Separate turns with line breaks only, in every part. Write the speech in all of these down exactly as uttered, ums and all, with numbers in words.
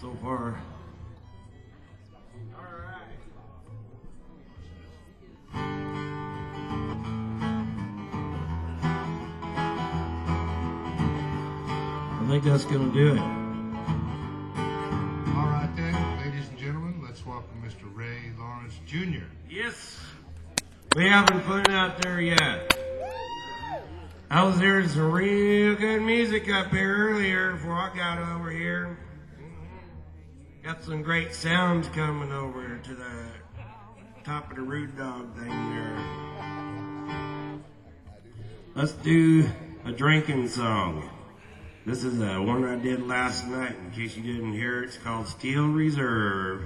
so far. I think that's going to do it.
All right then, ladies and gentlemen, let's welcome Mister Ray Lawrence Junior
Yes. We haven't put it out there yet. I was hearing some real good music up here earlier before I got over here. Got some great sounds coming over to the top of the Rude Dog thing there. Let's do a drinking song. This is uh, one I did last night. In case you didn't hear it, it's called Steel Reserve.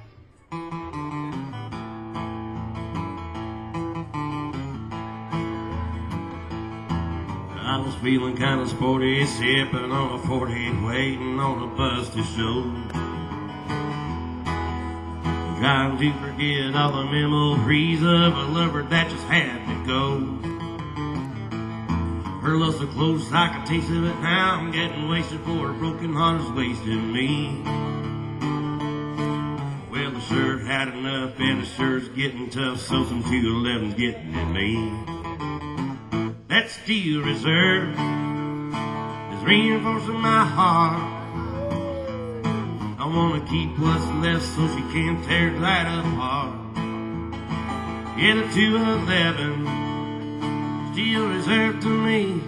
I was feeling kind of sporty, sipping on a forty, waiting on a bus to show. Trying to forget all the memories of a lover that just had to go. Her love so close, I can taste of it now. I'm getting wasted for her broken heart is wasting me. Well, I sure had enough, and it sure's getting tough, so some two eleven's getting at me. That steel reserve is reinforcing my heart. I wanna keep what's left so she can't tear it right apart. Get a two eleven, steel reserve to me.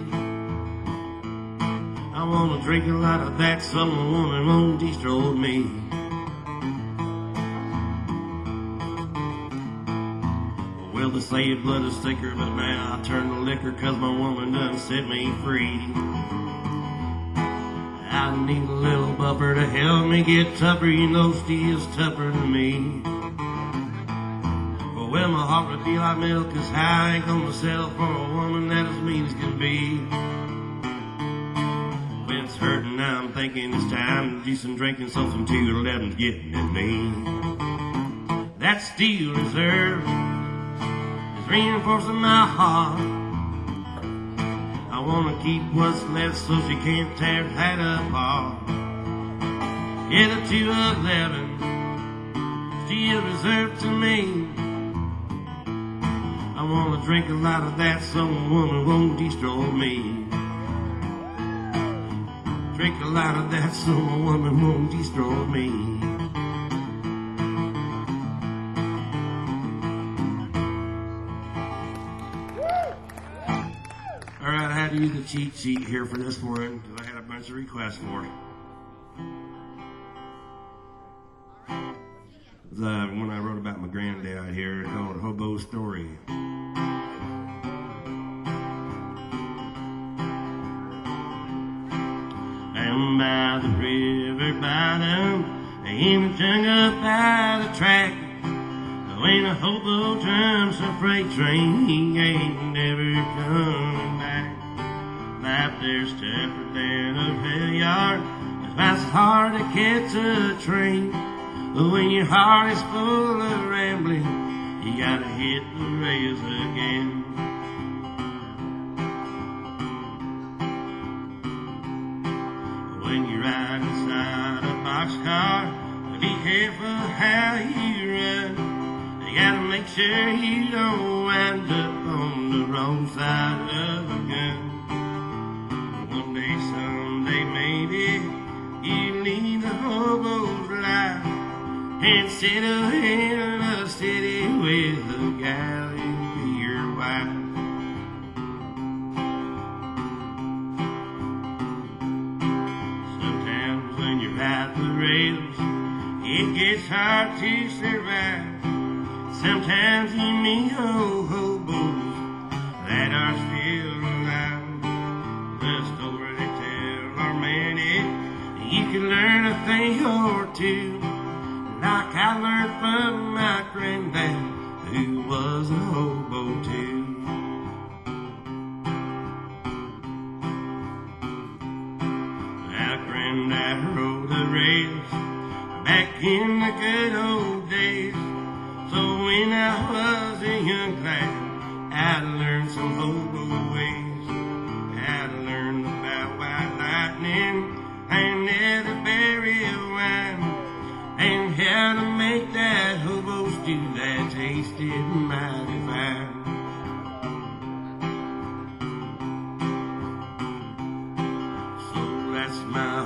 I wanna drink a lot of that so a woman won't destroy me. Well, they say blood is thicker, but now I turn to liquor cause my woman done set me free. I need a little buffer to help me get tougher, you know steel's tougher than me. But well, my heart would be like milk cause I ain't gonna settle for a woman that as mean as can be. When it's hurting now I'm thinking it's time to do some drinking, so some two eleven's getting at me. That steel reserve is reinforcing my heart. I wanna keep what's left so she can't tear that apart. Get a two eleven, steel reserved to me. I wanna drink a lot of that so a woman won't destroy me. Drink a lot of that so a woman won't destroy me. Alright, I had to use the cheat sheet here for this one because I had a bunch of requests for it. It was uh, when I wrote about my granddad out here called Hobo Story. Down by the river bottom, in the jungle by the track, when a hobo jumps a freight train, he ain't never coming back. Life there's tougher than a rail yard, it's twice as hard to catch a train. But when your heart is full of rambling, you gotta hit the rails again. When you ride inside a boxcar, be careful how you run. You gotta make sure you don't wind up on the wrong side of a gun. One day, someday, maybe you lead a hobo's life and settle in a city with a gal who'll be your wife. Sometimes when you're at the rails, it gets hard to survive. Sometimes you meet old hobos that are still alive. The story they tell are many, you can learn a thing or two, like I learned from my granddad, who was a hobo too. My granddad rode the rails back in the good old days. So when I was a young lad, I learned some hobo ways. I learned about white lightning and elderberry wine.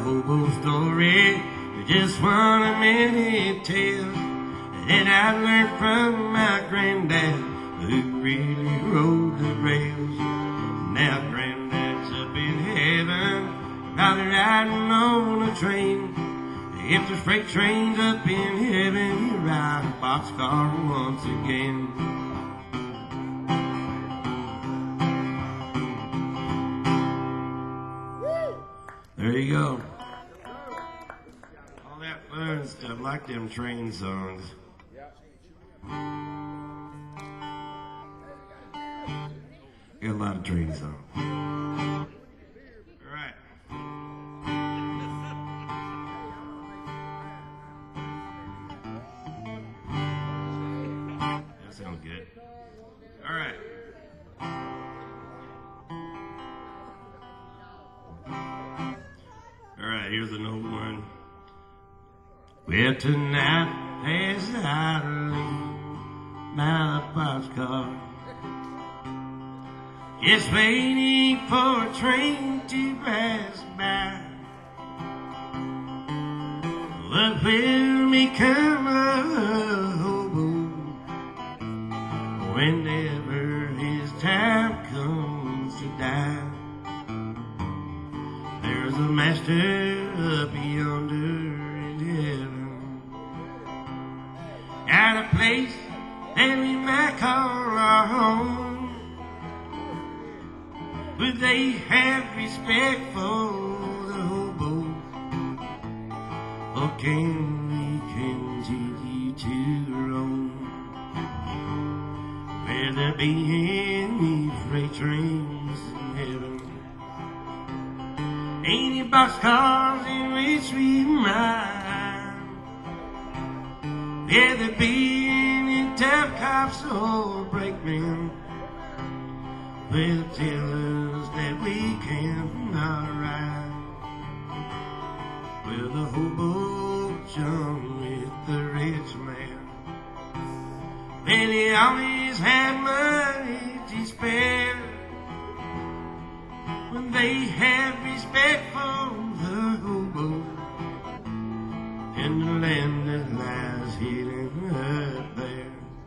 hobo story, just one of many tales that I learned from my granddad, who really rode the rails. Now granddad's up in heaven, probably riding on a train. If the freight train's up in heaven, he'll ride a boxcar once again. There you go. All that fun stuff, like them train songs. Got a lot of train songs. All right. That sounds good. All right. All right, here's an old one. Well, tonight, as I lean by the boxcar, it's waiting for a train to pass by. What will become of a hobo whenever his time comes to die? There's a master up yonder in heaven, at a place that we might call our home. Would they have respect for the hobo, or can we continue to roam? Will there be any freight trains in heaven? Any boxcars in which we ride? Will there be any tough cops or brakemen? Will tell us that we cannot ride? Will the hobo jump with the rich man? Will he always have money to spare? When they have respect for the hobo in the land that lies hidden up there.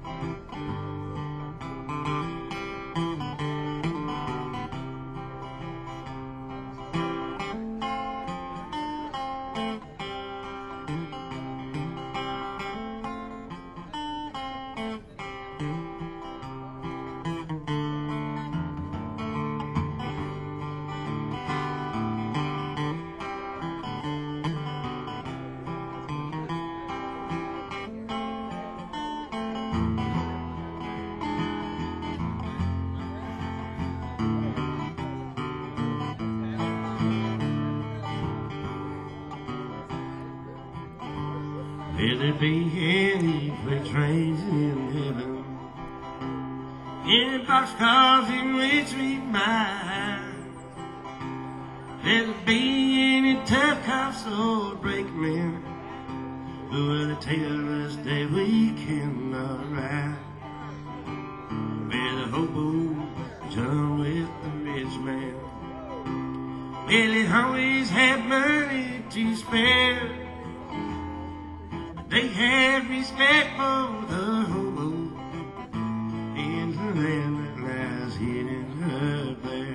Will there be any freight trains in heaven? Any boxcars in which we ride? Will there be any tough cops or brakemen who will tell us that we cannot ride? Will the hobo jump with the rich man? Will he always have money to spare? They have respect for the hobo in the land that lies hidden up there.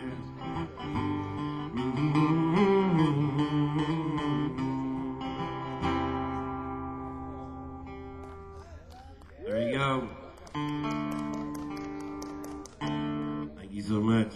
There you go. Thank you so much.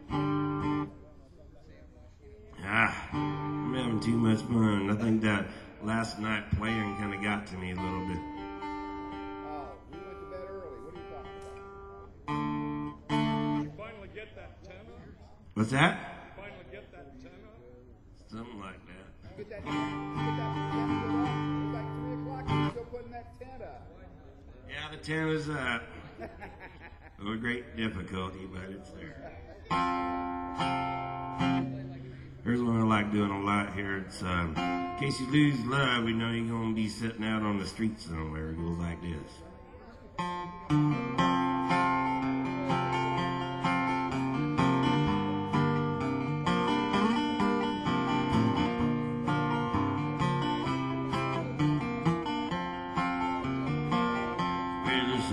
Ah, I'm having too much fun. I think that last night playing kind of got to me a little bit.
Oh, you went to bed early. What are you talking about?
You finally get that tenor?
What's that?
You finally get that tenor?
Something like that.
Get that, get that tent put up. It's like three o'clock and you're still putting that tent up.
Yeah, the ten is up. With great difficulty, but it's there. Here's one I like doing a lot here. It's um, in case you lose love, you know you're gonna be sitting out on the street somewhere. It goes like this.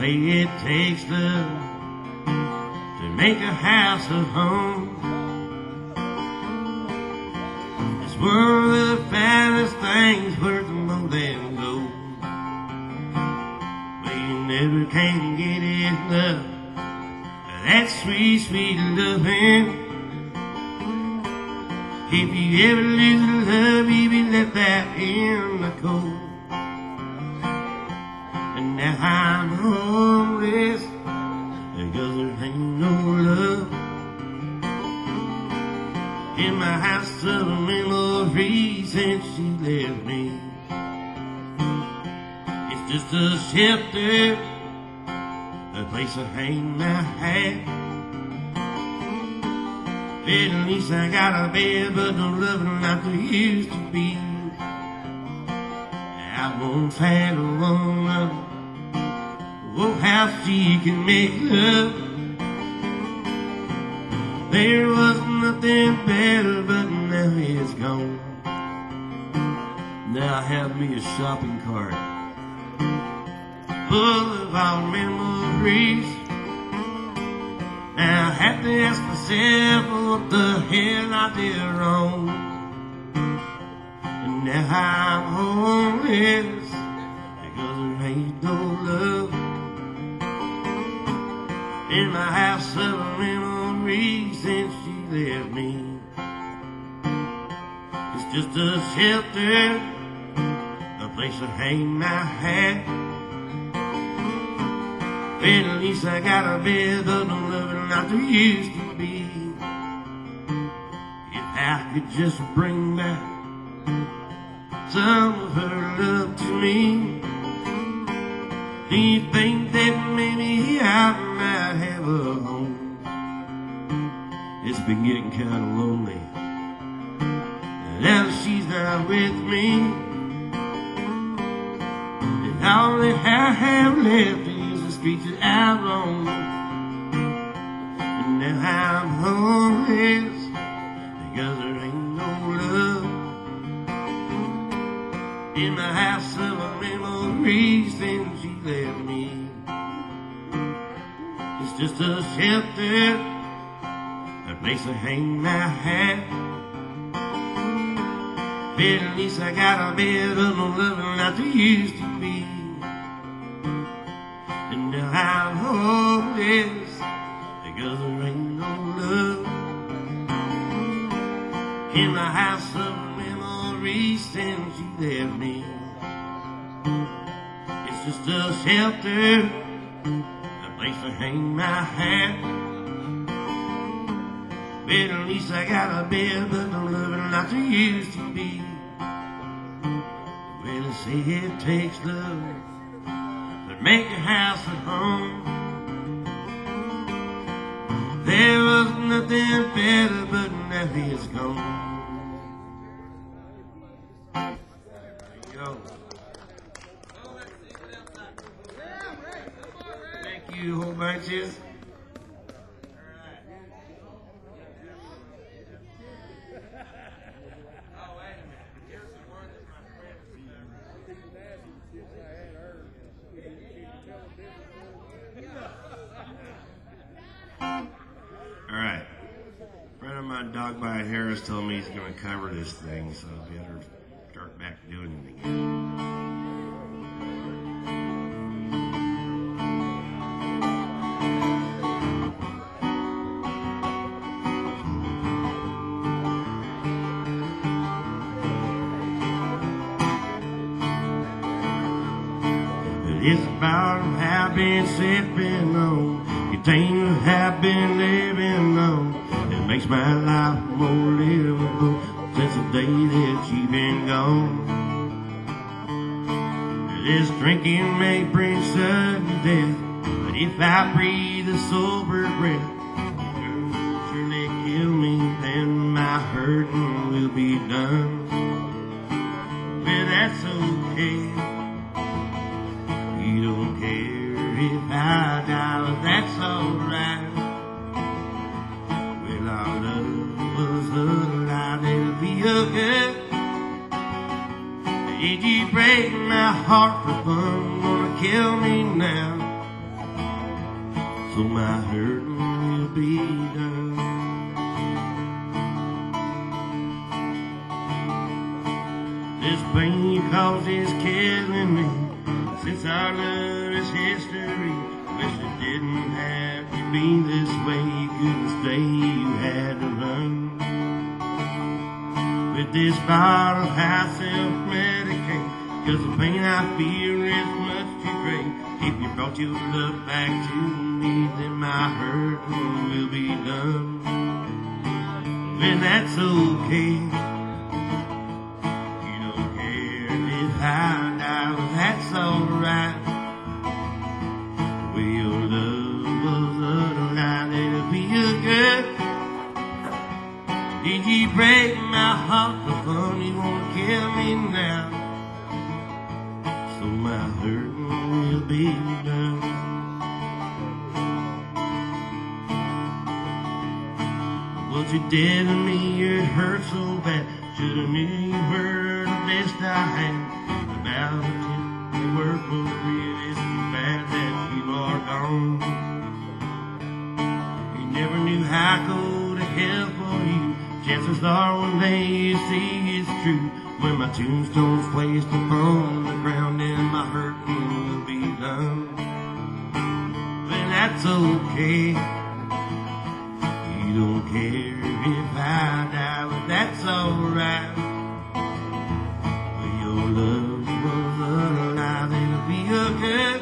say it takes love to make a house a home. It's one of the finest things worth more than gold. But you never can get enough of that sweet, sweet loving. If you ever lose love, you be left out in the cold. And now I'm homeless because there ain't no love in my house of memories since she left me. It's just a shelter, a place to hang my hat. At least I got a bed, but no loving like there used to be. I once had a woman, oh how she can make love. There was nothing better, but now it's gone. Now I have me a shopping cart full of our memories. Now I have to ask myself what the hell I did wrong. And now I'm homeless because there ain't no love in my house of memories since she left me. It's just a shelter, a place to hang my hat. Well, at least I got a bed, but no loving like there used to be. If I could just bring back some of her love to me, do you think that maybe I might have a home? It's been getting kind of lonely now that she's not with me, and all that I have left is the streets that I roam. And now I'm homeless because there ain't no love in my house of memories since she left me. It's just a shelter, a place to hang my hat. But at least I got a bed of no loving like there used to be. And now I'm homeless because there ain't no love in my house of memories since she left me. It's just a shelter, a place to hang my hat. But at least I got a bed, but no loving like there used to be. Well, they say it takes love to make a house at home. There was nothing better, but now it's gone. There you go. Thank you, whole bunches. All right. A friend of mine, Dog by Harris, told me he's going to cover this thing, so I better start back doing it again. It's about how been sipping on, you think I've been living on. It makes my life more livable since the day that you've been gone. This drinking may bring sudden death, but if I breathe a sober breath, it'll surely kill me, then my hurting will be done. Well, that's okay. You don't care if I die, but that's alright. Well, our love was a lie, it'll be okay. Did you break my heart for fun? Gonna kill me now. so my hurting will be done. This pain you caused is killing me. Since our love is history, wish it didn't have to be this way. You couldn't stay, you had to run. With this bottle, I self-medicate, 'cause the pain I fear is much too great. If you brought your love back to me, then my hurt will be done. And that's okay. You don't care if I die, well, that's alright. Well, your love was a lie, it'll be a good. Did you break my heart before you wanna kill me now? So my hurt will be done. What you did to me, it hurt so bad. Should've knew you were the best I had. About the tip, we were both real. It's too bad that you are gone. You never knew how I could help for you. Chances are one day you see it's true. When my tombstone's placed upon the ground and my hurting will be done. But that's okay. You don't care if I die, but that's alright. But your love was alive, it'll be okay.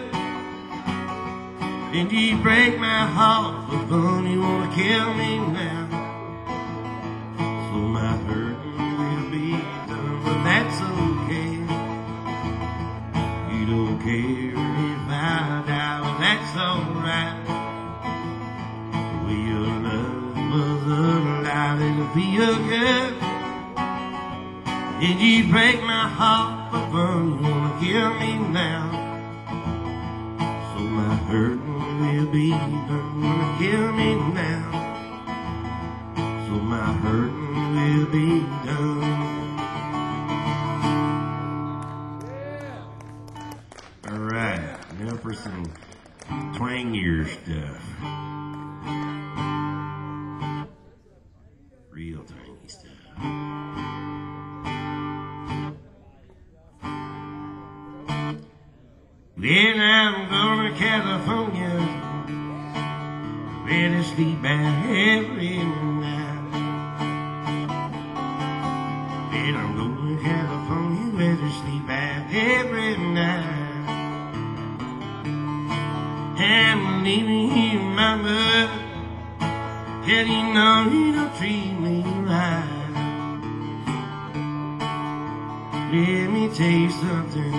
And you break my heart for fun, you wanna kill me now. So my hurting will be done, but that's okay. You don't care if I die, but that's alright. Well, your love was alive, it'll be okay. Did you break my heart for fun, you wanna kill me now? So my hurting will be done, wanna kill me now. So my hurting will be done. All right, now for some twangier stuff. Real twangy stuff. Then I'm going to California, ready to sleep out every night. Then I'm going to California, ready to sleep out every night. And I'm leaving you, mama, yeah, you know you don't treat me right. Let me tell you something,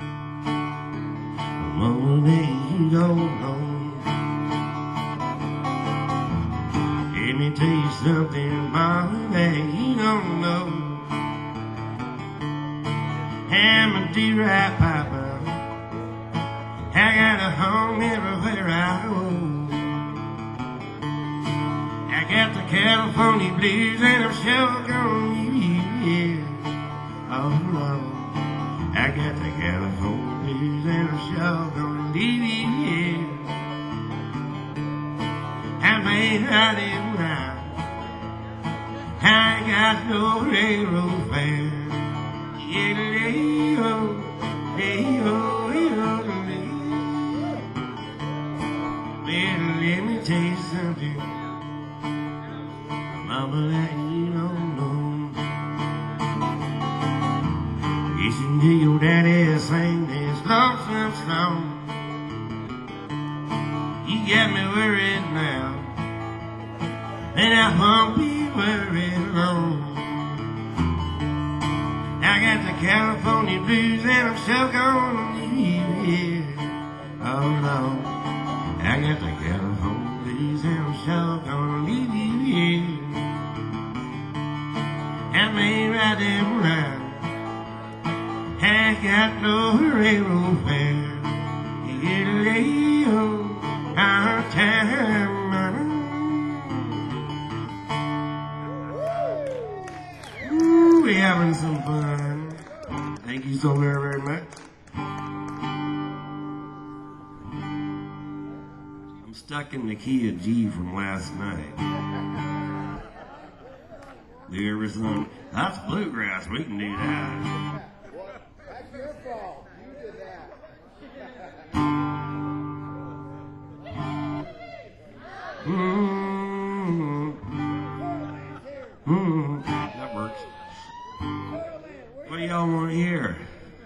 mama, that you don't know. Let me tell you something, mama, that you don't know. I'm a D-Rap papa, I got a home everywhere I go. I got the California blues and I'm sure gonna leave you, yeah. Oh Lord, I got the California blues and I'm sure gonna leave you, yeah. I may not even now, I ain't got no railroad fare. Yeah, lay-o, lay-o, lay-o, lay-o. Well, let me tell you something, mama, that you don't know. Listen to your daddy sing this lonesome song. You got me worried now, and I won't be worried long. I got the California blues and I'm so gonna leave here. Oh no, I got the California blues and I'm so gonna leave you here. I may ride them round, I got no railroad fare. Yeah, lay-o, our time. Ooh, we having some fun. Thank you so very, very much. I'm stuck in the key of G from last night. Do you ever some? That's bluegrass. We can do that.
Well, that's your fault. You did that.
Mm-hmm. Mm-hmm. That works. What do y'all want to hear?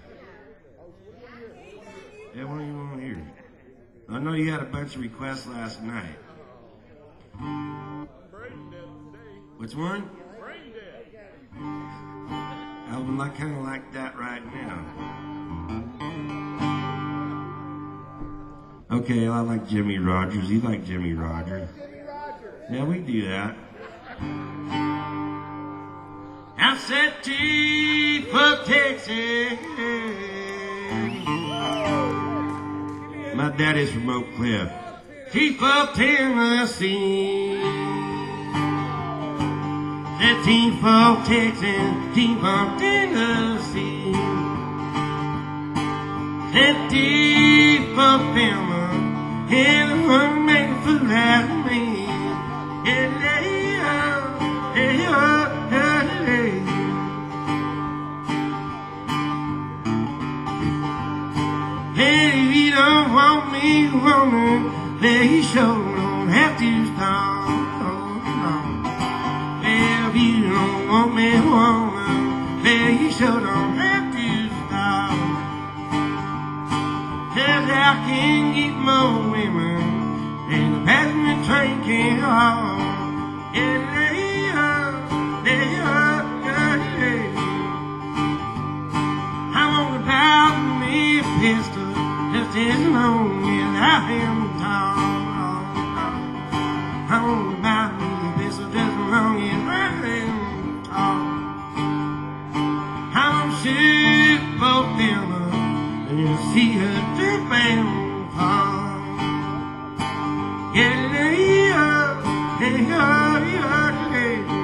Yeah, what do you want to hear? I know you had a bunch of requests last night.
Brain dead today.
Which one?
Brain dead.
I would like kind of like that right now. Okay, I like Jimmy Rogers. You like Jimmy Rogers?
Jimmy Rogers.
Yeah, we do that. I said Chief of Texas. My daddy's from Oak Cliff. Chief of Tennessee. The Chief of Texas, Chief of Tennessee. The Chief of Bama, everyone make a fool out of me. Yeah, yeah, yeah, yeah, yeah. Hey, if you don't want me, woman, then you sure don't have to stop. Well, if you don't want me, woman, then you sure don't have to stop. 'Cause I can get more women than the passenger train can haul. Yeah, yeah, yeah, yeah, yeah. I'm gonna buy me a pistol just as long as I am tall. I'm gonna buy me a pistol just as long as I am tall. I'm gonna shoot both them up and you'll see her trip and fall. Yeah, yeah, yeah, yeah, yeah, yeah.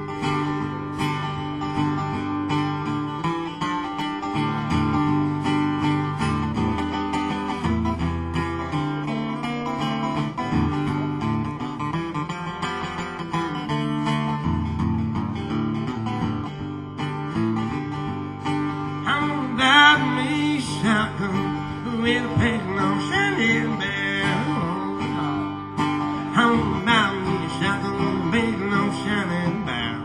With a pig on shining bell. I'm about me a shotgun with a pig on shining bell.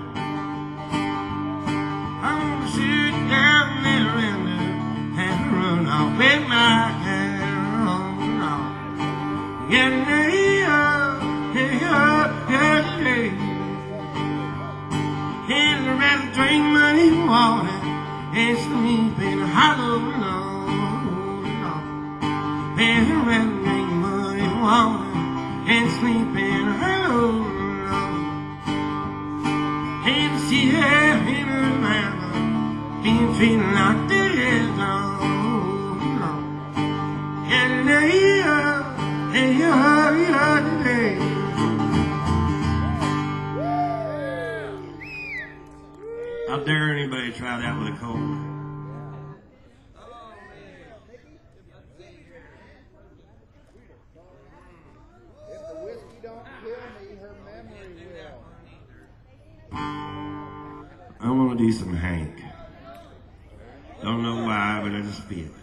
I'm gonna shoot down there and run off with my hair. Yeah, yeah, yeah, yeah, yeah. And I'd rather drink money water and sleep in a hollow log. And I'd rather drink money water and sleep in a hollow log. And to see her in her mouth, being feeling like this dog. Yeah, yeah, yeah, yeah, yeah. How dare anybody try that with a cold?
If the whiskey don't kill me, her memory will.
I want to do some Hank. Don't know why, but I just feel it.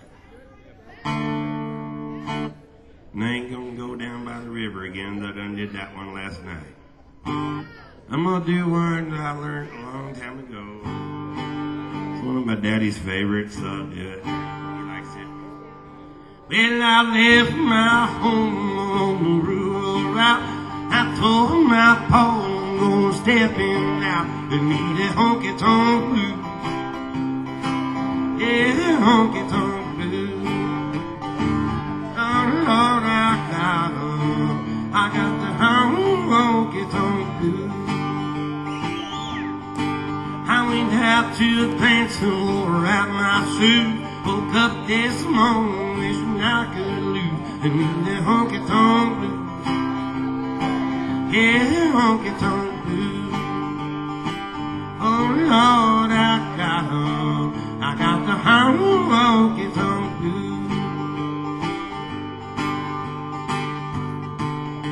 And I ain't gonna go down by the river again. I done did that one last night. I'm gonna do one that I learned a long time ago. It's one of my daddy's favorites, so I'll do it. He likes it. Well, I left my home on the rural route. I told my pa I'm gonna step in out and meet a honky-tonk blues. Yeah, honky-tonk blues. Oh, Lord, I got 'em. I got the honky-tonk blues. I went out to the pants and wore out my suit. Woke up this morning wishing I could lose and meet the honky-tonk blues. Yeah, honky-tonk blues. Oh Lord, I got 'em. I got the honky-tonk blues.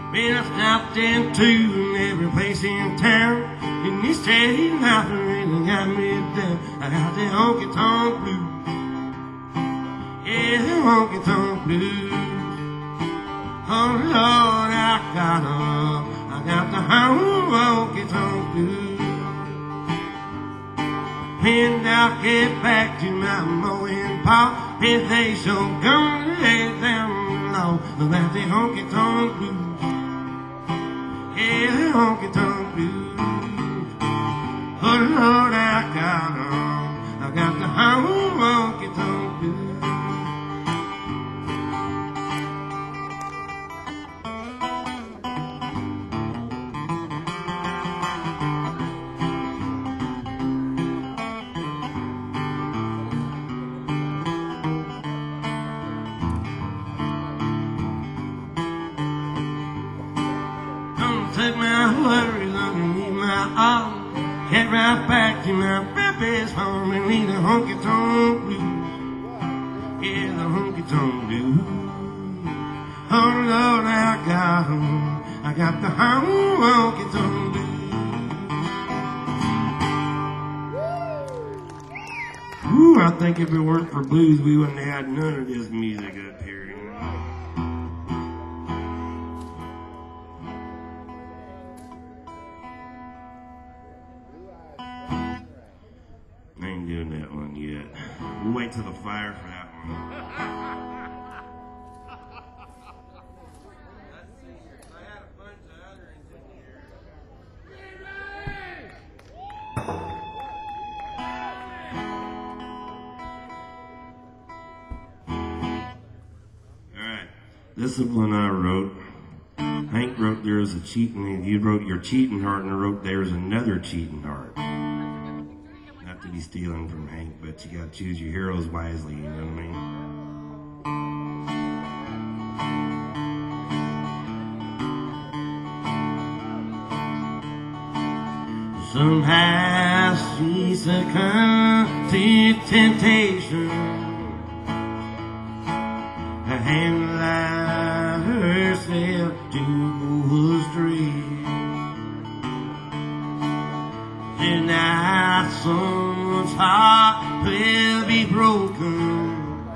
Been I stopped into in every place in town, and this steady life really got me down. I got the honky tonk blues, yeah, the honky tonk blues. Oh Lord, I got 'em, I got the honky tonk blues. When I get back to my mowing pot, if they so gonna lay down low about the honky tonk blues. Yeah, the honky tonk blues. Oh Lord, I got 'em, I got the honky tonk blues. Took my worries underneath my arm, head right back to my baby's home and leave the honky tonk blues. Yeah, the honky tonk blues. Oh Lord, I got 'em, I got the honky tonk blues. Ooh, I think if it weren't for blues, we wouldn't have had none of this music up here. You know? I ain't doing that one yet. We'll wait till the fire for that one. Alright, this is one I wrote. Hank wrote There's a Cheating, you wrote Your Cheating Heart, and I wrote There's Another Cheating Heart. Not to be stealing from Hank, but you gotta choose your heroes wisely, you know what I mean? Somehow she succumbed to temptation, her hand allowed herself to go astray. Tonight someone's heart will be broken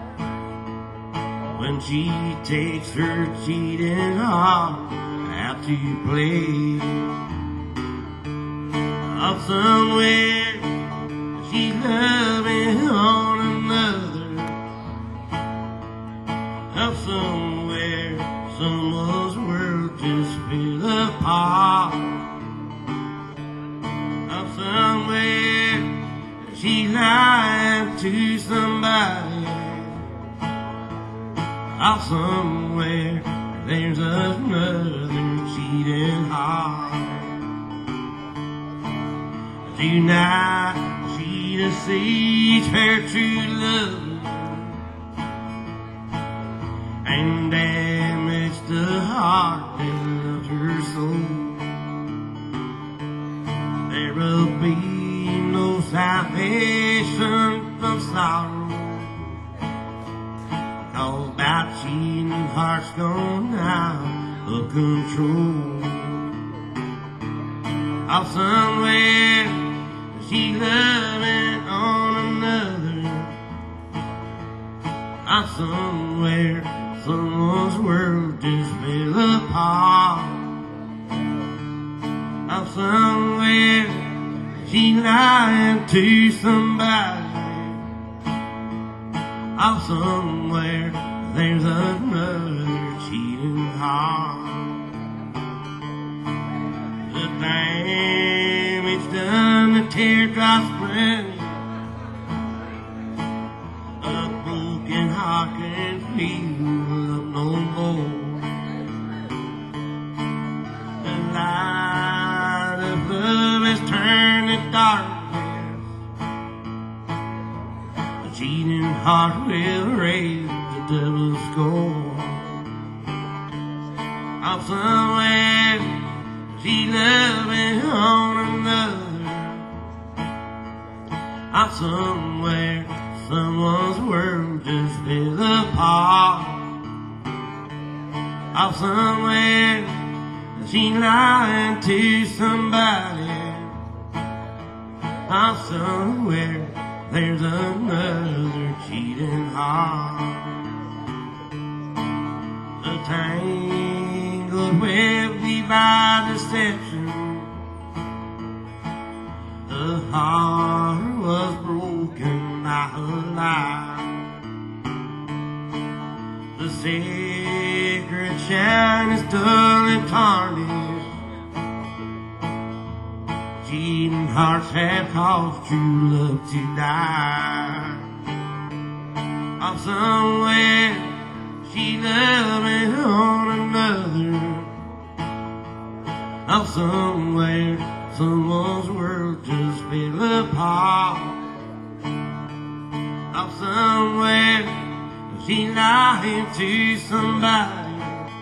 when she takes her cheating heart out to play. Of somewhere she's loving on another. Of somewhere someone's world just fell apart. Of somewhere she's lying to somebody. Of somewhere there's another cheating heart. Tonight she deceives her true love and damage the heart that loved her soul. There will be no salvation from sorrow, 'cause by cheating hearts gone out of control. Of somewhere she's loving on another. Of somewhere someone's world just fell apart. Of somewhere she's lying to somebody. Of somewhere there's another cheating heart. The damage done, the teardrops running, a broken heart can feel up no more. The light of love has turned to darkness. The cheating heart will raise the devil's score. Of somewhere she's loving on another. Of somewhere someone's world just fell apart. Of somewhere She lying to somebody. Oh, somewhere there's another cheating heart. The tangled web weaved by deception. The heart was broken by her lie. The sacred shine is dull and tarnished. Cheating hearts have caused true love to die. Oh, somewhere she loving on another. Oh, somewhere someone's world just fell apart. Oh, somewhere she lying to somebody.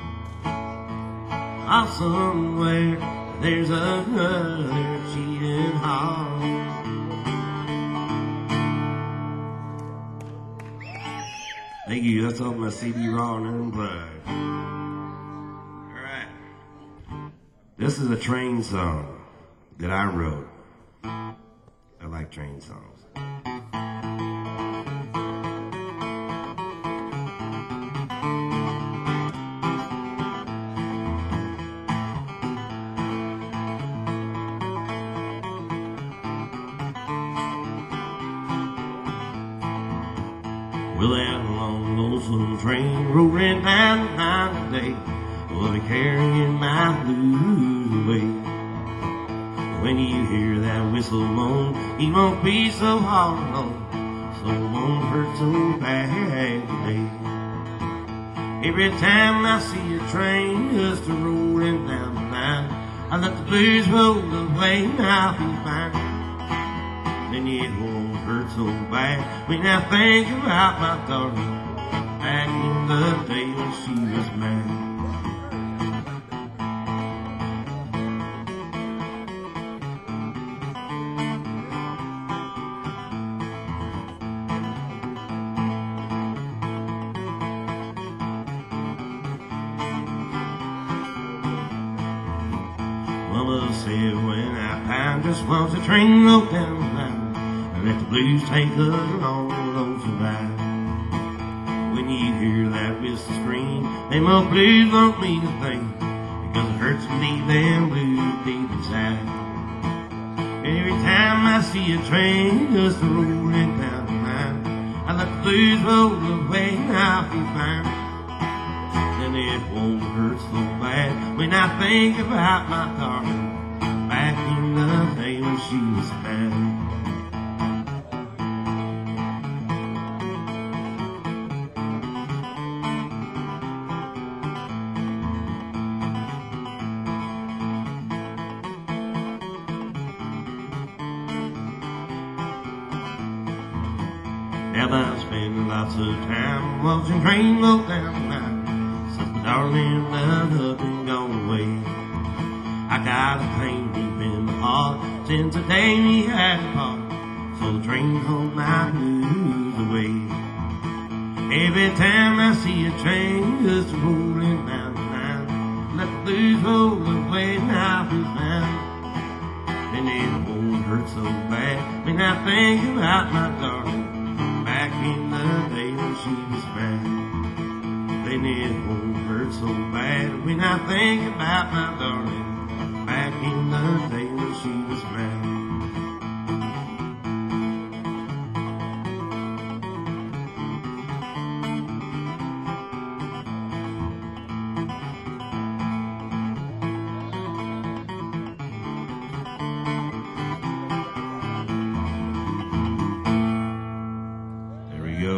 Oh, somewhere there's another cheating heart. Thank you. That's off my C D Raw and Unplugged. All right. This is a train song that I wrote. I like train songs. Well, that long lonesome train rolling down the line today will be carrying my blues away. When you hear that whistle moan, you won't be so hard alone. So it won't hurt so bad today. Every time I see a train just a rolling down the line, I let the blues roll away and I'll be fine. Then it won't hurt so bad when I think about my darling back in the day when she was mine. Mama said when I find just once a train rolled down the line, let the blues take us on lonesome ride. When you hear that whistle scream, them old blues won't mean a thing, because it hurts to leave them blues deep inside. Every time I see a train just rolling down the line, I let the blues roll away and I'll be fine. Then it won't hurt so bad when I think about my darling back in the day when she was mine. Now I spend lots of time watching train roll down the line, since my darling left up and gone away. I got a pain deep in my heart since the day we had to part, so the train hold my blues away. Every time I see a train just rolling down the line, let the blues roll away and I'll be fine. Then it won't hurt so bad when I think about my darling back in the day when she was mine. Then it won't hurt so bad when I think about my darling back in the day when she was mine. Go.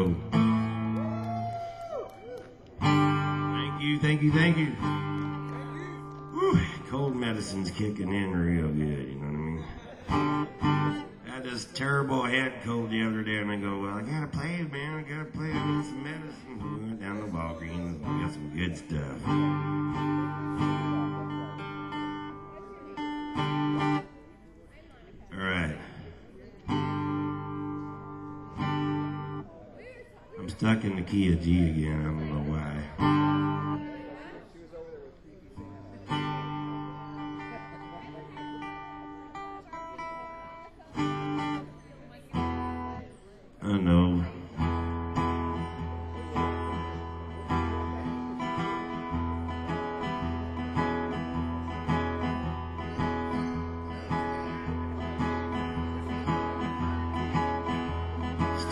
Thank you, thank you, thank you. Whew, cold medicine's kicking in real good, you know what I mean? I had this terrible head cold the other day, and I go, well, I gotta play it, man, I gotta play it with some medicine. So we went down to Walgreens and we got some good stuff. All right. I'm stuck in the key of G again. I don't know why.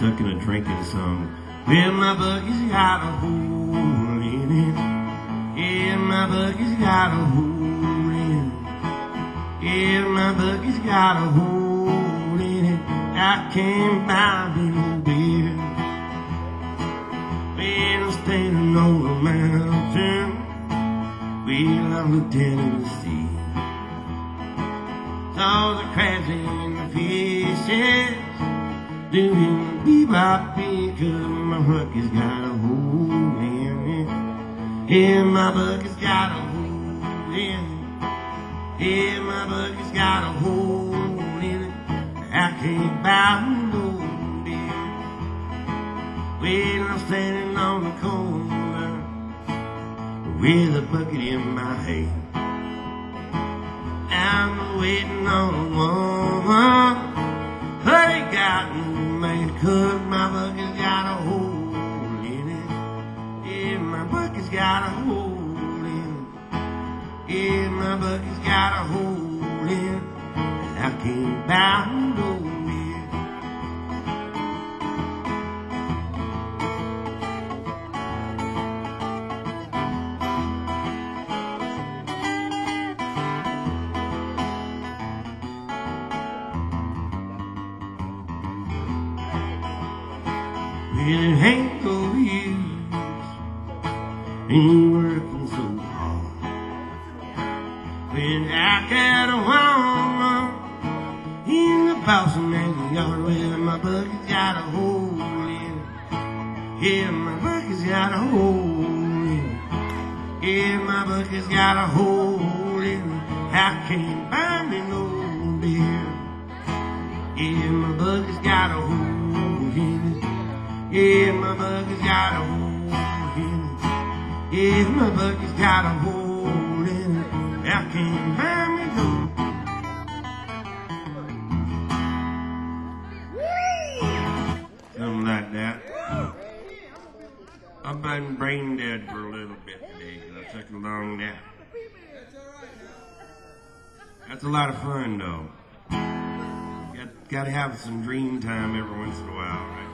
stuck in a drinking song. Well, my bucket's got a hole in it. Yeah, my bucket's got a hole in it. Yeah, my bucket's got a hole in it. I can't buy me no beer. Well, I'm standing on a mountain. Well, I looked into the sea. Saw the crabs and the fishes doing bebop because my bucket's got a hole in it. Yeah, my bucket's got a hole in it. Yeah, my bucket's got a hole in it. I can't buy no beer. Well, I'm standing on the corner with a bucket in my hand. I'm waiting on a woman, but ain't got no man, 'cause my bucket's got a hole in it. Yeah, my bucket's got a hole in it. Yeah, my bucket's got a hole in it. I can't buy no beer. Well, it ain't no use in working so hard when I got a woman in the boss man's yard. Well, my bucket's got a hole in it. Yeah, my bucket's got a hole in it. Yeah, my bucket's got a hole in it. I can't buy me no beer. Yeah, my bucket's got a hole in it. Yeah, my bucket's got a hole in it. Yeah, my bucket's got a hole in it. I can't buy me no. Something like that. I've been brain dead for a little bit today because I took a long nap. That's a lot of fun though. Got, got to have some dream time every once in a while, right?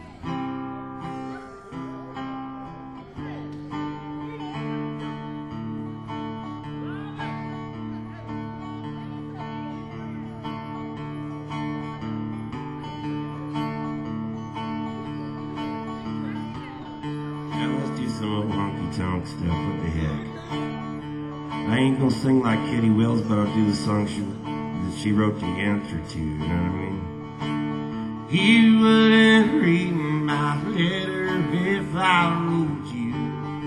Some old honky tonk stuff, what the heck. I ain't gonna sing like Kitty Wells, but I'll do the song she, that she wrote the answer to, you know what I mean? You wouldn't read my letter if I wrote you.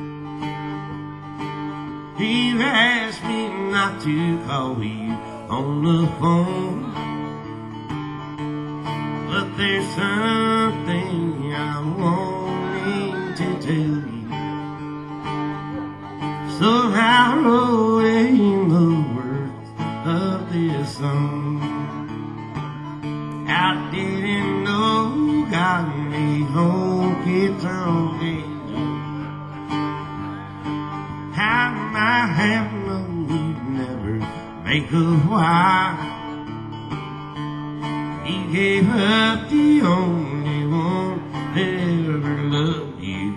You asked me not to call you on the phone, but there's something I'm wanting to tell you. So I wrote in the words of this song. I didn't know God made honky tonk angels. How might have known he'd never make a wife. He gave up the only one that ever loved you,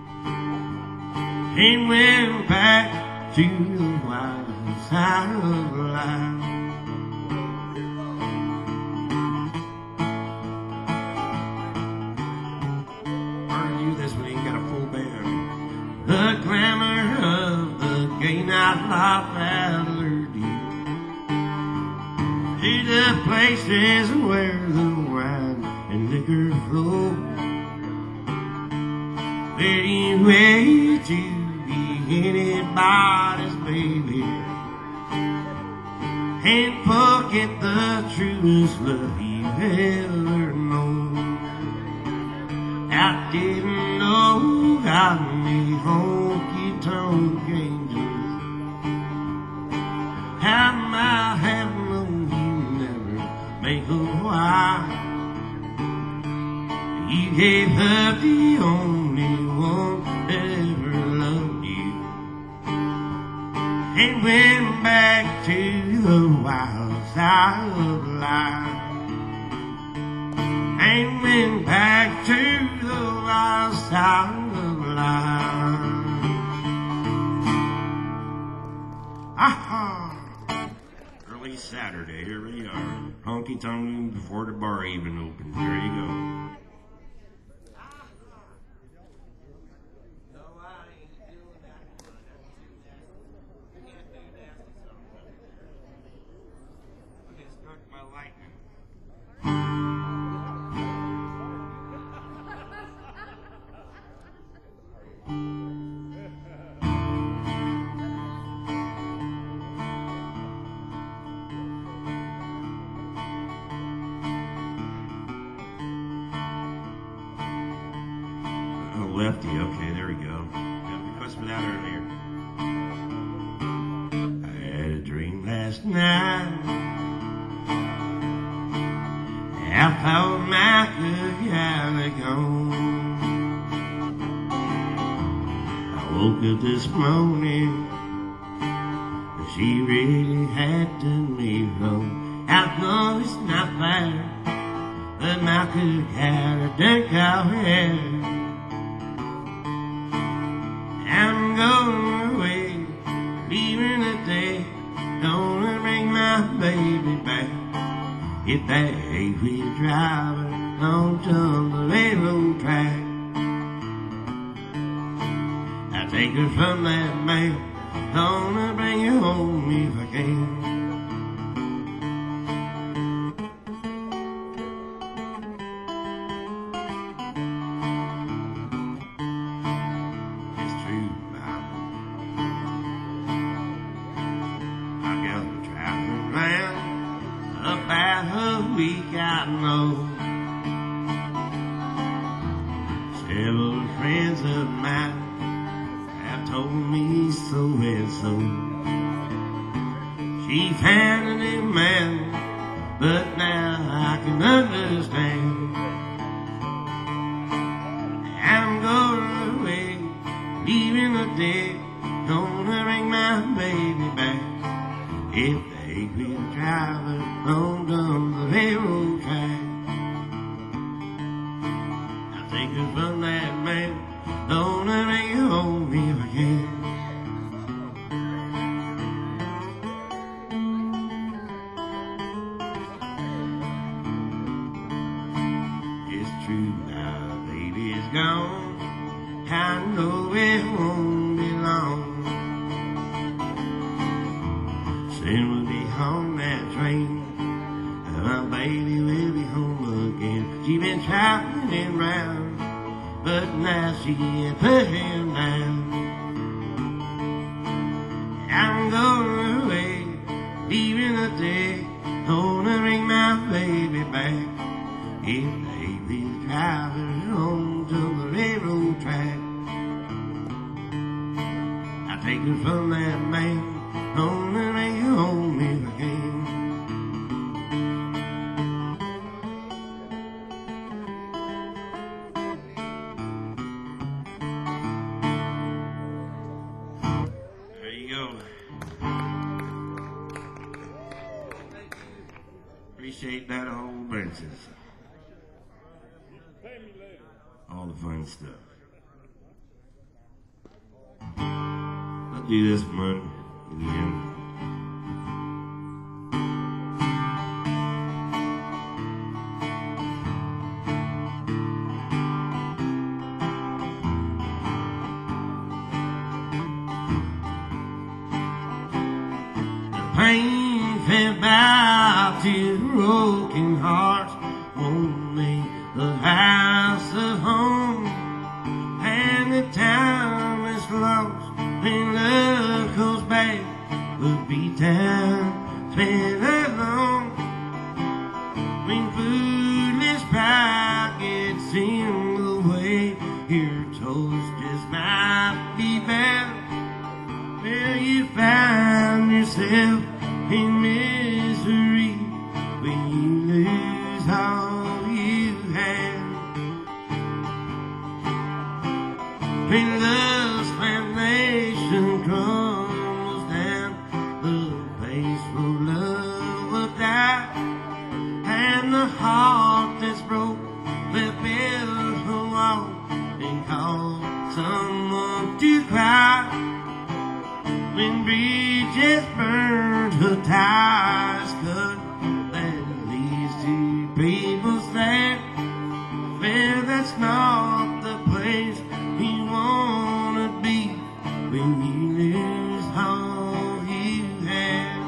and went back to the wild side of life. Argue this when you ain't got a full band. The glamour of the gay nightlife allured you to the places where the wine and liquor flow. Where you wait to anybody's baby and forget the truest love you've ever known. I didn't know God made honky tonk angels. How might have known you never make a wife. You gave up the only one that ever loved you, and went back to the wild side of life, and went Heading back to the lost side of life. Aha! Early Saturday, here we are. Honky tonk before the bar even opens. There you go. My lightning. Oh, lefty. Okay, there we go. Got request for that earlier. I had a dream last night. I thought I could have it gone. I woke up this morning, but she really had done me wrong. I know it's not fair, but I could have done out here. I'm going away, leaving today, gonna bring my baby back. If that eight-wheel driver on the railroad track, I take her from that man, gonna bring her home if I can. It's true, Mama. I got the driving around about a week, I know. Several friends of mine have told me so and so. She found a new man, but now I can understand. I'm going away, leaving the day, gonna bring my baby back. If they will drive on down the railroad track, I'll take her from that man, gonna bring her home if I can. It's true now, baby's gone, I know it won't be long. Soon we'll be on that train, and my baby will be home again. She been traveling round, but now she ain't put him down. I'm going away, leaving the day, gonna bring my baby back. If they be driving on to the railroad track, I take her from that man, gonna bring her home if I can. There you go. Appreciate that whole bunches.
Pay me later.
All the fun stuff. I'll do this one again. Pain fed back to broken hearts won't make the house of home, and the time is lost when love goes back. Will be time spent alone when foolish pride gets in the way. Your toast just might be better. Well, you find yourself in misery when you lose all you had. When love's foundation crumbles down, the place for love will die, and the heart that's broke left she just burned her tires cut. That leads to people saying, well, that's not the place you wanna be when you lose all you have.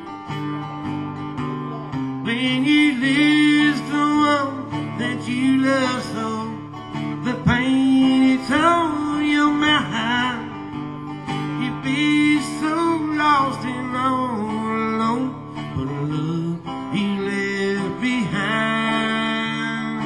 When you lose the one that you love so, the pain it's on your mind. You be so lost and all alone for the love you left behind.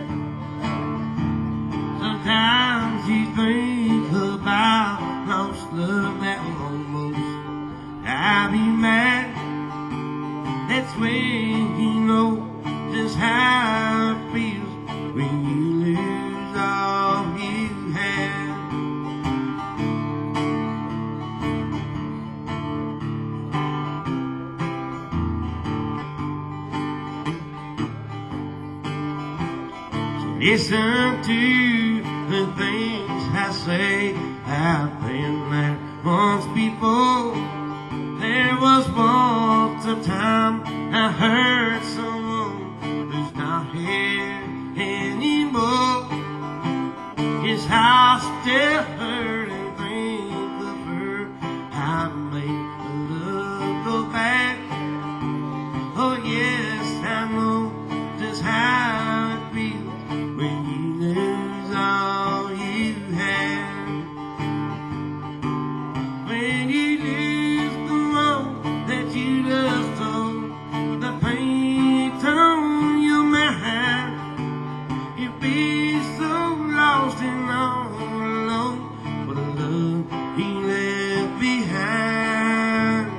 Sometimes you think about lost love that will almost drive you mad. That's when you know just how it feels when you lose all you have. Listen to the things I say. I've been there once before. There was once a time I hurt someone who's not here anymore. Yes, I still hurt and think of her. I made the love go back. Oh yes, I know just how it feels when you lose all you have. When you lose the one that you love so, the pain it's on your mind. You be so lost and all alone for the love he left behind.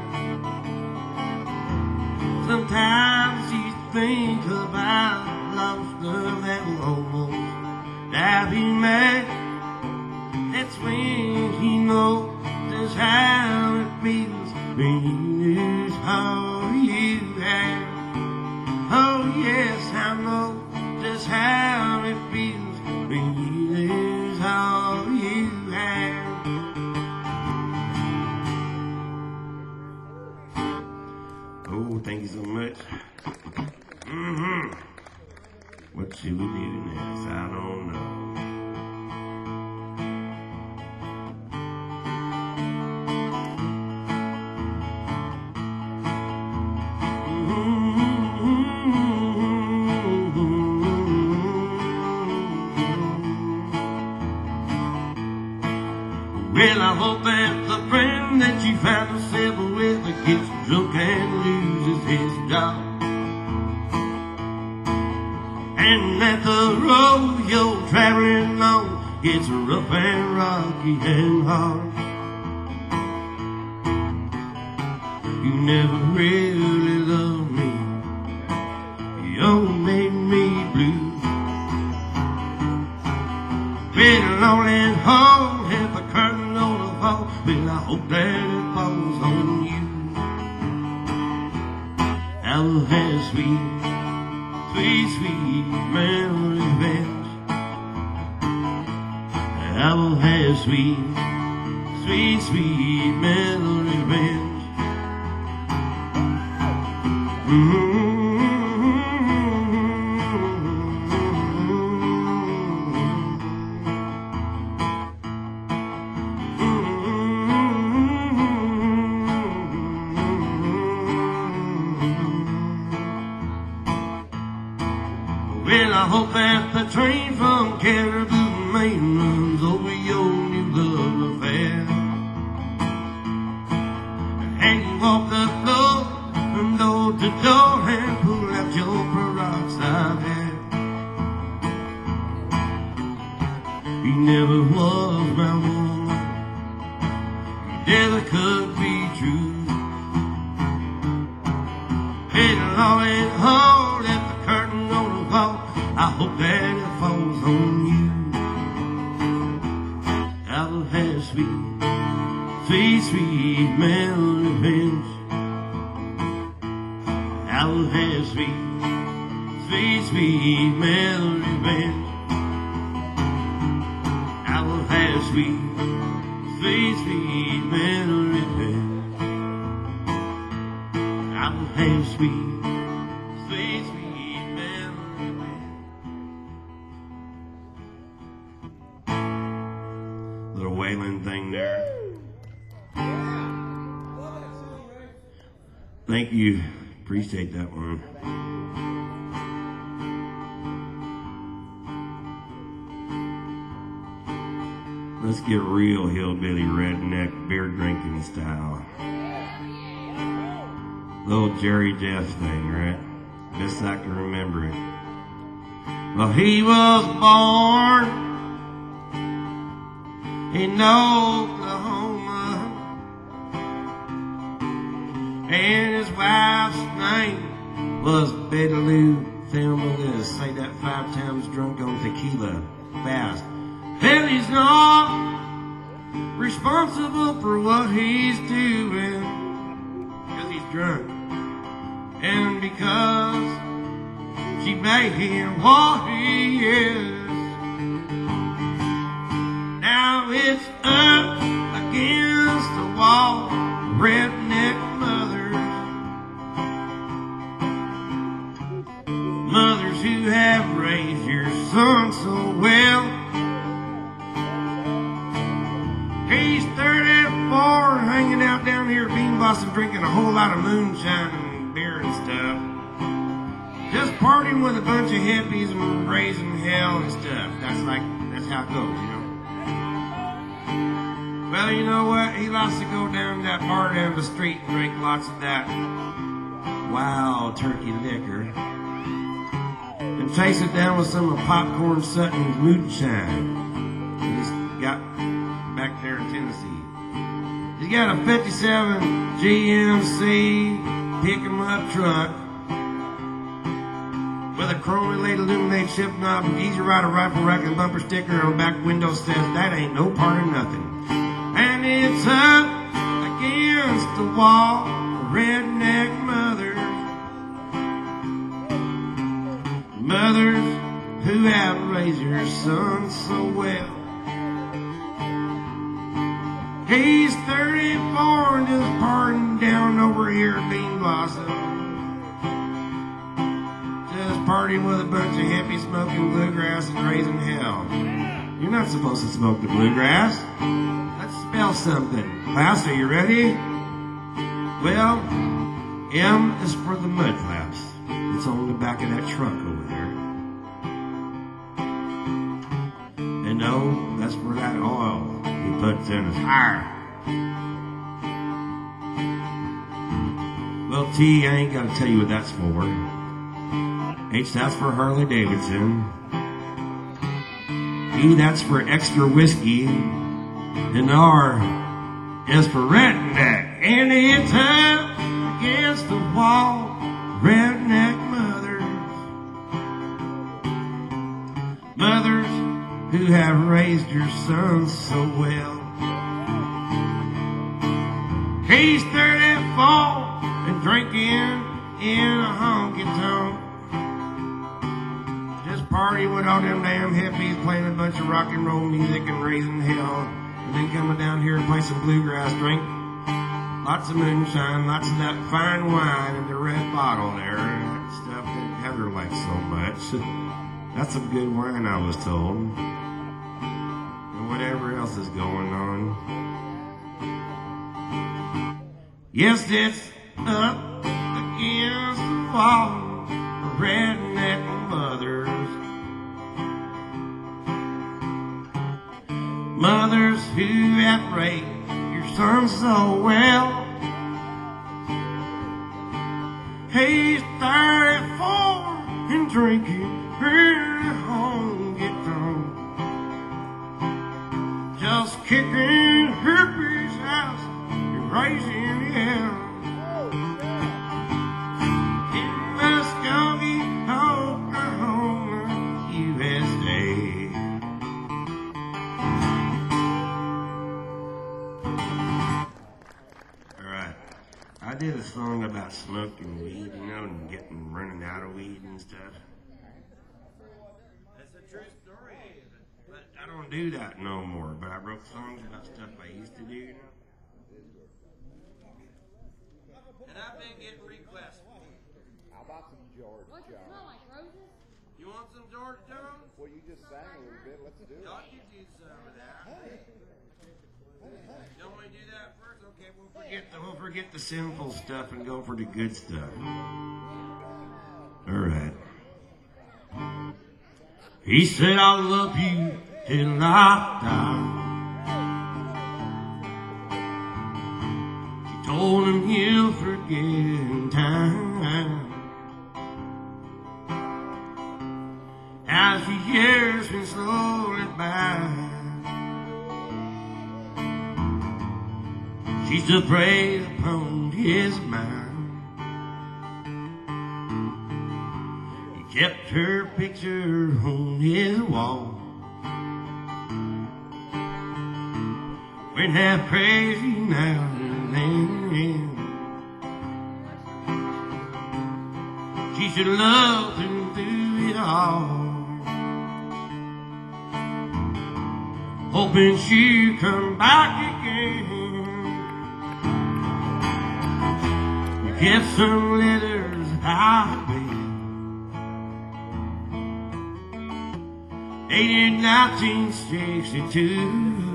Sometimes you think about lost love that will almost drive you mad. That's when you know just how it feels when you lose all you have. Oh yes, I know just how it feels when you lose all you have. Oh, thank you so much. Mm-hmm. What should we do next? I don't know. Well, I hope that the friend that you found yourself with gets drunk and loses his job, and that the road you're traveling on gets rough and rocky and hard. You never really loved me, you only made me blue. Been lonely and home, if a curtain gonna fall, well, I hope that it falls on you. I will have sweet, sweet, sweet memory revenge. I will have sweet, sweet, sweet memory revenge. Mm-hmm. Well, I hope that the train from Caribou, Maine runs over your new love affair, and you walk the floor from door to door and pull out your peroxide hair. You never was my woman, you never could be true. It's long and hard at the curtain gonna fall, I hope that it falls on you. I will have sweet, sweet, sweet memory revenge. I will have sweet, sweet, sweet memory revenge. I will have sweet, sweet, sweet memory revenge. hey, sweet, sweet, sweet memory. Little wailing thing there. Thank you. Appreciate that one. Let's get real hillbilly redneck beer drinking style. Little Jerry Jeff thing, right? Best I can remember it. Well, he was born in Oklahoma, and his wife's name was Betty Lou Thelma Liz. Say that five times drunk on tequila, fast. Betty's not responsible for what he's doing, because he's drunk, and because she made him what he is. Now it's up against the wall, redneck mothers, mothers who have raised your son so well. He's thirty-four, hanging out down here at Bean Blossom, drinking a whole lot of moonshine and beer and stuff. Just partying with a bunch of hippies and raising hell and stuff. That's like, that's how it goes, you know. Well, you know what? He likes to go down that bar down the street and drink lots of that wild turkey liquor and chase it down with some of Popcorn Sutton's moonshine. He's got back there in Tennessee. He's got a fifty-seven G M C pick-em-up truck with a chrome-laid illuminated shift knob, easy rider rifle rack, and bumper sticker on the back window says, "That ain't no part of nothing." And it's up against the wall, redneck mothers, mothers who have raised your son so well. He's thirty-four and just partying down over here at Bean Blossom. Just partying with a bunch of hippies smoking bluegrass and raising hell. You're not supposed to smoke the bluegrass. Let's spell something. Class, are you ready? Well, M is for the mud flaps. It's on the back of that truck over there. And O, that's for that oil he puts in his tire. Well, T, I ain't got to tell you what that's for. H, that's for Harley Davidson. E, that's for extra whiskey. And R is for redneck. And it's up against the wall, redneck mothers, mothers who have raised your son so well. He's thirty-four and drinking in a honky tonk. Just party with all them damn hippies, playing a bunch of rock and roll music and raising hell, and then coming down here and play some bluegrass, drink lots of moonshine, lots of that fine wine in the red bottle there, and stuff that Heather likes so much. That's some good wine, I was told. And whatever else is going on. Yes, it's up against the wall, redneck mothers, mothers who have raised your son so well. He's thirty-four and drinking pretty honky tonk, just kicking hippies' ass and raising hell. In Muskogee, Oklahoma, U S A. Alright, I did a song about smoking weed, you know, and getting running out of weed and stuff. That's a true story, but I don't do that no more. But I wrote songs about stuff I used to do, you know. And I I've been getting requests.
How about some George
What's it
Jones?
smell like, roses?
You want some George Jones?
Well, you just sang a little bit. Let's do it.
Y'all can do some of that. You want me to do that first? Okay, we'll forget the we'll forget the sinful stuff and go for the good stuff. All right. He said, "I love you till I die." She told him he'll forget in time. As the years went slowly by, she still preys upon his mind. He kept her picture on his wall. Went half crazy now and then. She should love him through it all, hoping she'd come back again. We kept some letters out of bed, dated nineteen sixty-two.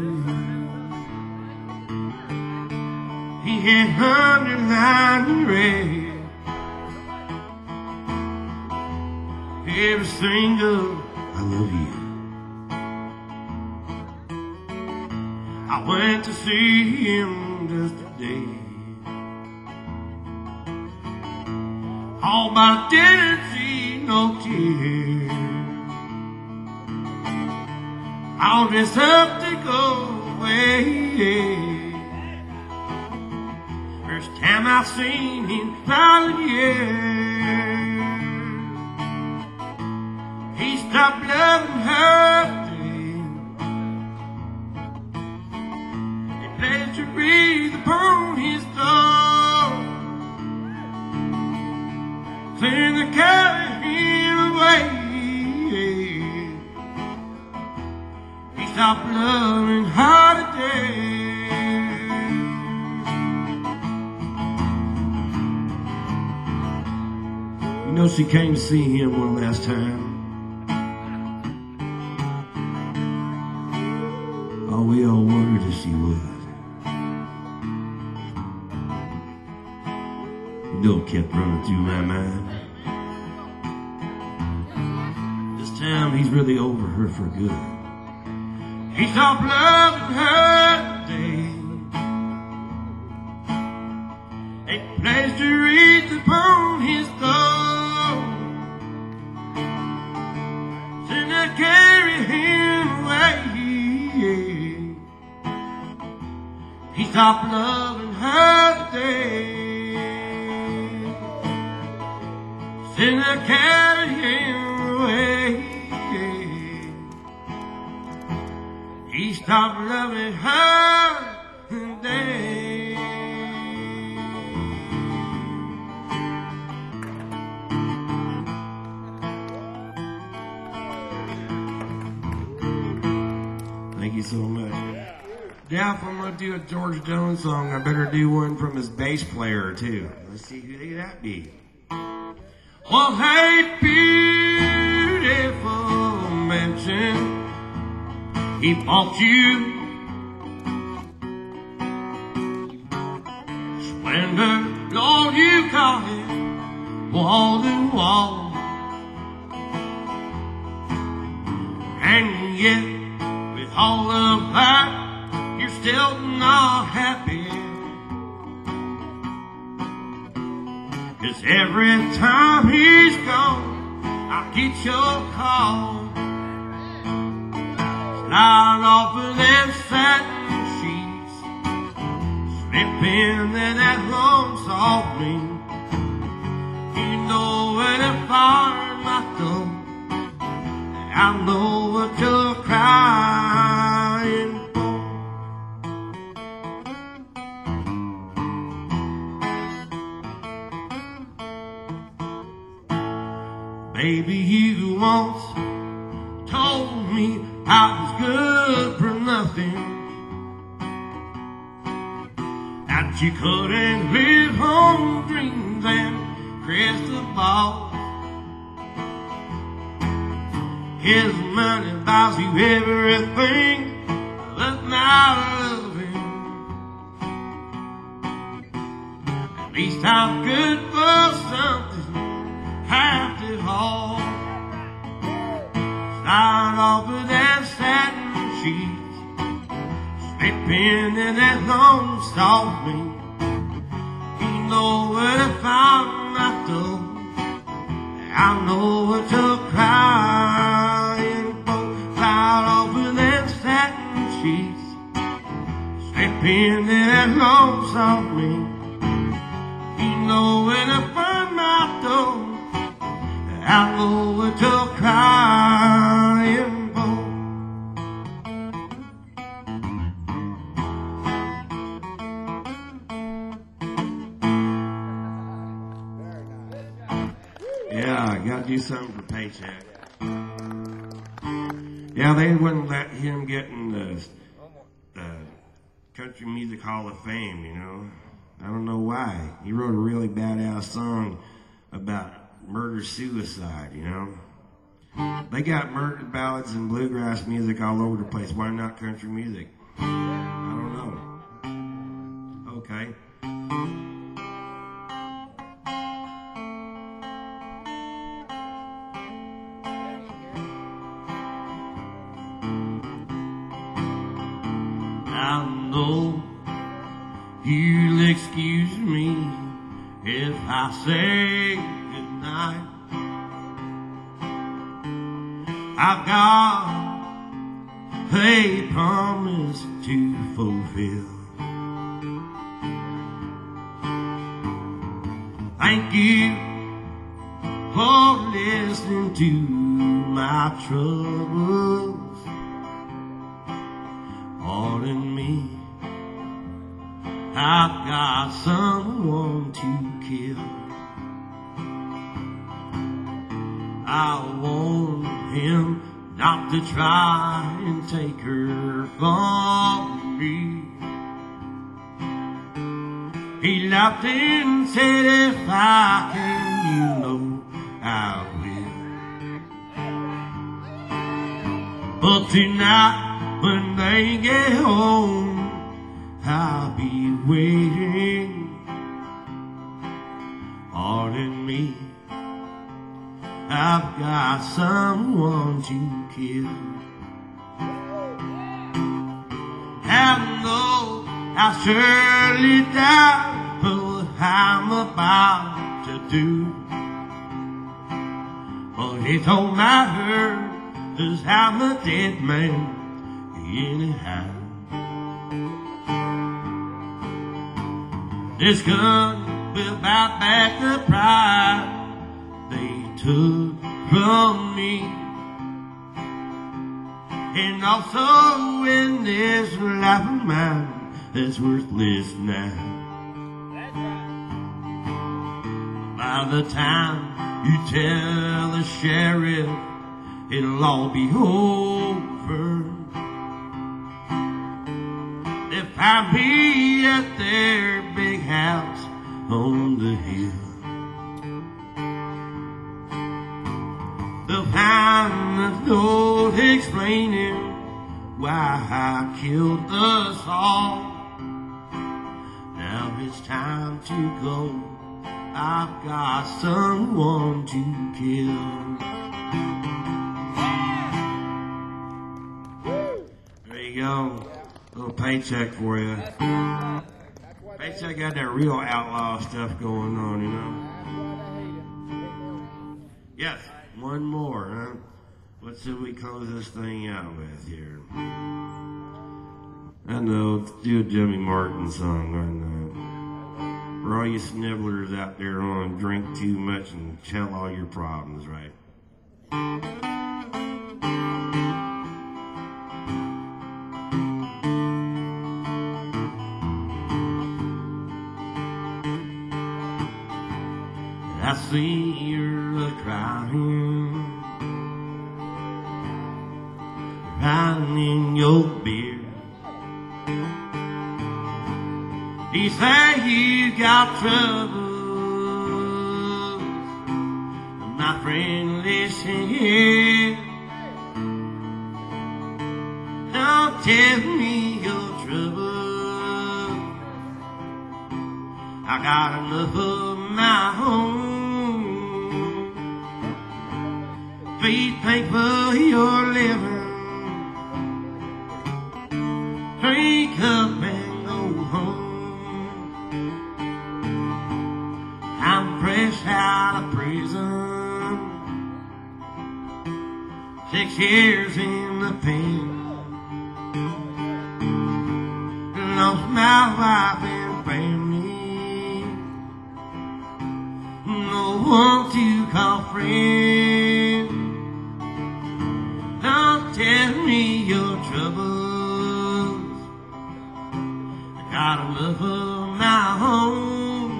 He had underlined red every single "I love you." I went to see him just today. Oh, but I didn't see no tears. All dressed up to go away. First time I've seen him cry in years. He stopped loving her. Let you breathe upon his door, then to carry him away. He stopped loving her today. You know, she came to see him one last time. Oh, we all wondered if she would. No, kept running through my mind. This time he's really over her for good. He stopped loving her today. A place to reach upon his door, send to carry him away. He stopped loving her today. Send to carry him away. He stopped loving her today. Thank you so much. Now, if I'm gonna do a George Jones song, I better do one from his bass player too. Let's see who that be. Well, hey, beautiful mansion, he bought you. Splendor, Lord, you call it wall to wall. And yet, with all of that, you're still not happy. 'Cause every time he's gone, I get your call. Slide off of them satin sheets, slip into that long soft wind. You know where to find my thumb, I know what you're crying for. Baby, you once told me I was good for nothing, that you couldn't live home dreaming the boss. His money buys you everything but my loving. At least I'm good for something half as hard. Start off with that satin sheets, slipping in that long soft meat. You know where to find my door. I know what to crying for. Start off with that satin sheets, slipping in that long soft meat. You know where to find my door. I know what you're crying for. Yeah, I gotta do something for paycheck. Yeah, they wouldn't let him get in the, the Country Music Hall of Fame, you know. I don't know why. He wrote a really badass song about murder-suicide, you know. They got murder ballads and bluegrass music all over the place. Why not country music? I don't know. Okay. I know you'll excuse me if I say goodnight. I've got a promise to fulfill. Thank you for listening to my troubles. Pardon me, I've got someone to kill. I want him not to try and take her from me. He laughed and said, if I can, you know I will. But tonight, when they get home, I'll be waiting. Pardon me, I've got someone to kill. And though I surely doubt what I'm about to do, but it don't matter, 'cause I'm a dead man anyhow. This gun will buy back the pride they took from me, and also in this life of mine that's worthless now. By the time you tell the sheriff, it'll all be over. They find me at their big house on the hill. They'll find a note explaining why I killed us all. Now it's time to go. I've got someone to kill. There you go. A little paycheck for you. Paycheck got that real outlaw stuff going on, you know. Yes, one more, huh? What should we close this thing out with here? I know, let's do a Jimmy Martin song. I know. For all you snibblers out there on drink too much and tell all your problems, right? I see you're crying, crying in your beard. You say you got troubles, My friend, listen here. Don't tell me your trouble. I got enough of my own. Be thankful you're living. Drink up and go home. I'm fresh out of prison. Six years in the pen. Lost my wife and family. No one to call friend. Don't tell me your troubles. I got enough of my own.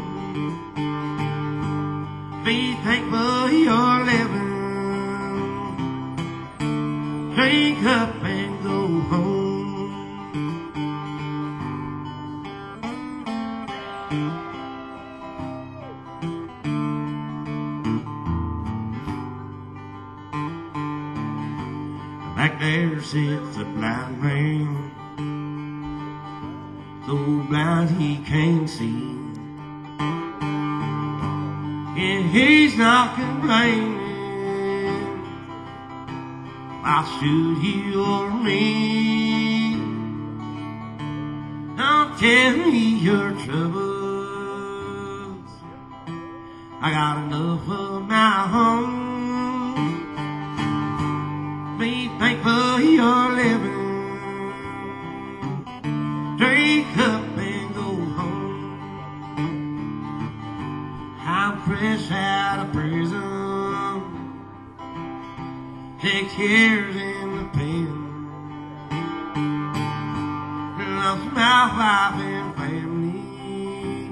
Be thankful you're living. Drink up and go home. Back there sits a blind man, so blind he can't see. And he's not complaining. Why should he or me? Don't tell me your troubles. I got enough of my own. Be thankful you're living. Drink up and go home. I'm fresh out of prison. Six years in the pen. Lost my wife and family.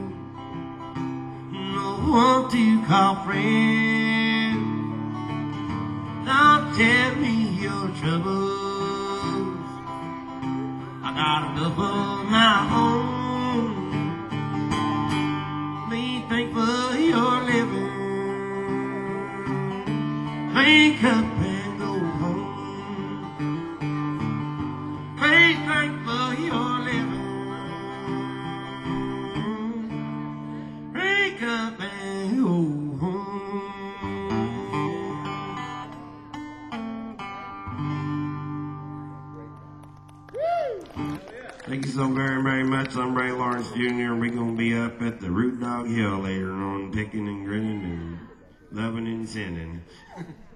No one to call friend. Don't tell me your troubles. I got enough of my own. Be thankful you're living. Drink up and go home. Be thankful you're living. Drink up and go home. Thank you so very, very much. I'm Ray Lawrence Junior We're going to be up at the Root Dog Hill later on, picking and grinning and loving and sinning.